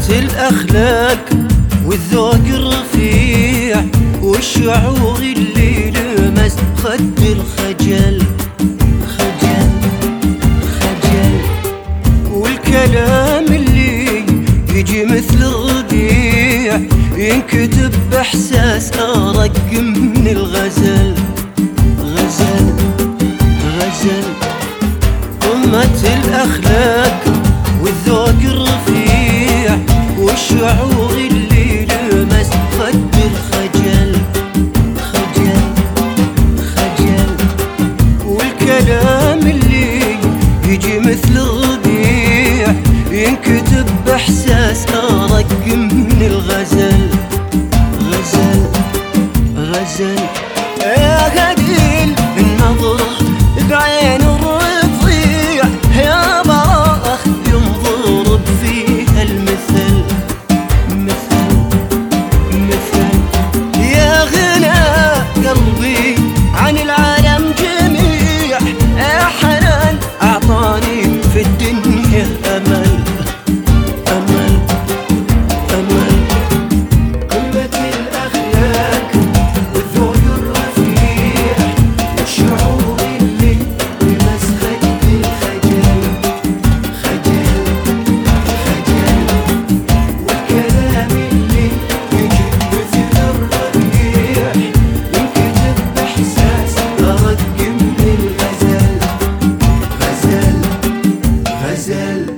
الأخلاق والذوق الرفيع والشعور اللي لمس خد الخجل خجل خجل، والكلام اللي يجي مثل الربيع ينكتب بإحساس أرق من الغزل غزل غزل. قمة الأخلاق والذوق الرفيع والشعور اللي لمس خد الخجل خجل خجل، والكلام اللي يجي مثل الربيع ينكتب بإحساس أرق من الغزل غزل غزل. يا قليل النظرة بعين الرضيع يا براءة ينضرب فيها المثل مثل مثل. يا غنى قلبي عن العالم جميع، يا حنان أعطاني في الدنيا أمل أمل أمل. قمة الأخلاق والذوق الرفيع والشعور اللي لمس خد الخجل خجل خجل، والكلام اللي يجي مثل الربيع ينكتب بإحساس أرق من الغزل غزل غزل.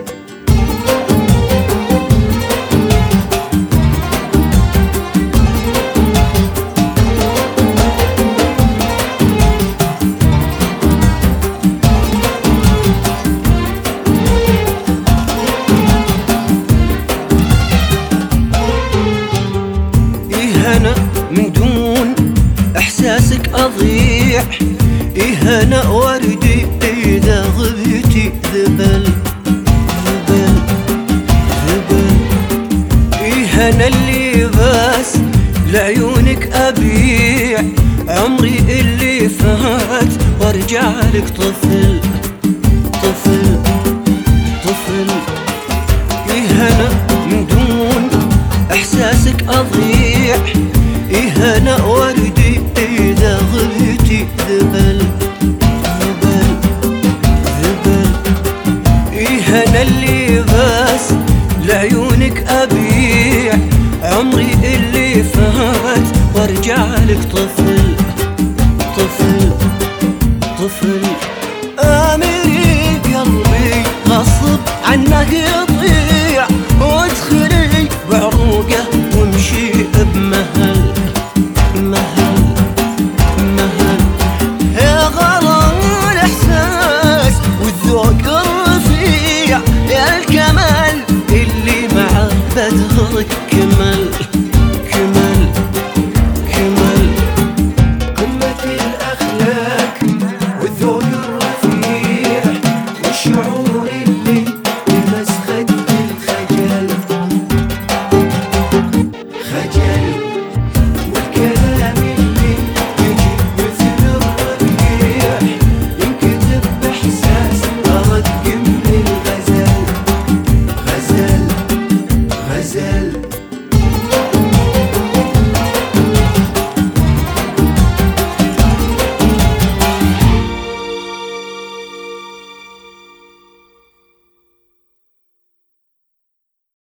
إهانة من دون إحساسك أضيع، إهانة وردي إذا غبتي ذبل ذبل ذبل. إهانة اللي بس لعيونك أبيع عمري اللي فات وارجع لك طفل طفل طفل. إهانة من دون إحساسك أضيع، إهانة وردي إذا غبتي ذبل ذبل ذبل. إهانة اللي بس لعيونك أبيع عمري اللي فات وارجع لك طفل طفل طفل. آمري قلبي غصب عنك يضيع وادخلي بعروقه وامشي بمهل مهل مهل. يا غلا الإحساس والذوق